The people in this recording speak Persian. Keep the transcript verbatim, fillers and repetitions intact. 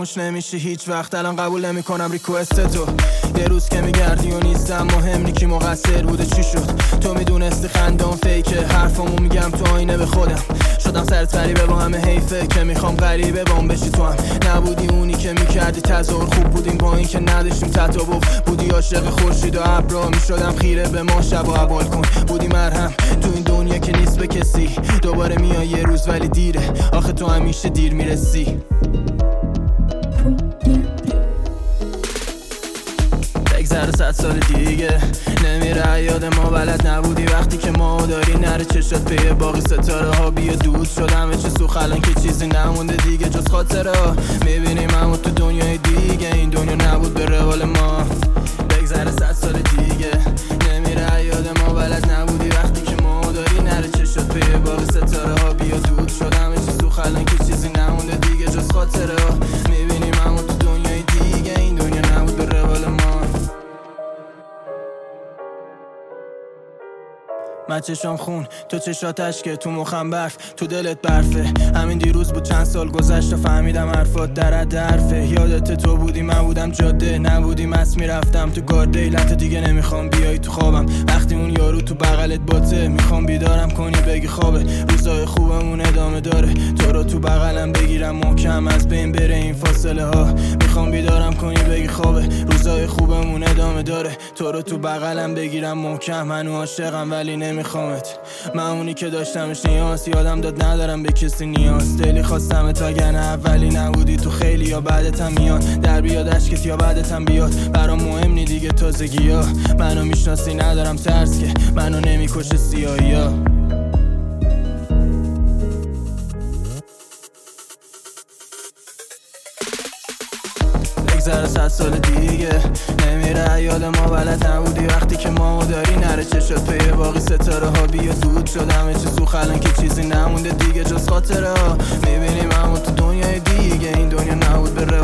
فراموش نمیشی هیچ وقت، الان قبول نمیکنم ریکوست تو. یه روز که میگردی و نیستم، مهم نی کی مقصر بوده چی شد. تو میدونستی خندم فیکه، حرفامو میگم تو آینه به خودم. شدم سرت غریبه با همه حیفه که میخوام غریبه بام بشی. تو هم نبودی اونی که میکردی تظاهر، خوب بودیم با این که نداشتیم تطابق. بودی عاشق خورشید و ابرا، میشدم خیره به ما شب و عبال کن. بودی مرهم تو این دنیا که نیست به کسی، دوباره میای یه روز ولی دیره، آخه تو همیشه دیر میرسی. بگذره صد سال دیگه نمیره یاد ما، بلد نبودی وقتی که ما داری نره چشات پی باقی ستاره ها. بیا دود شد همه چی سوخ، الان که چیزی نمونده دیگه جز خاطره ها. میبینیم همون تو دنیای دیگه، این دنیا نبود به روال ما. بگذره صد سال دیگه نمیره یاد ما، بلد نبودی وقتی که ما داری نره چشات پی باقی ستاره ها. بیا دود شد همه چی سوخ، الان که چیزی نمونده دیگه جز خاطره ها. میبینیم همون تو دنیای دیگه، این دنیا نبود به روال ما. من چشام خون، تو چشات اشکه، تو مخم برف، تو دلت برفه. همین دیروز بود چند سال گذشت و فهمیدم حرفات درد حرفه. یادت تو بودی من بودم جاده، نبودی مس میرفتم تو گارد. لیلت دیگه نمیخوام بیای تو خوابم، وقتی اون یارو تو بغلت باته. میخوام بیدارم کنی بگی خوابه، روزای خوبمون ادامه داره. تو رو تو بغلم بگیرم محکم، از بین بره این فاصله ها. میخوام بیدارم کنی بگی خوابه، روزای خوبمون ادامه داره. تو رو تو بغلم بگیرم محکم، منو عاشقم ولی نمیخوامت. من اونی که داشتمش نیاز، یادم داد ندارم به کسی نیاز. دلی خواستم تا گنه اولی نبودی تو خیلی، یا بعدتم میاد در بیاد عشقت یا بعدتم بیاد. برام مهم نی دیگه تازگی ها، منو میشناسی ندارم ترس که منو نمیکشه سیاهی ها. بگذره صد سال دیگه نمیره یاد ما، بلد نبودی وقتی که ما داری نره چشات پی باقی ستاره ها. بیا دود شد همه چی سوخ، الان که چیزی نمونده دیگه جز خاطره ها. میبینیم همون تو دنیای دیگه، این دنیا نبود به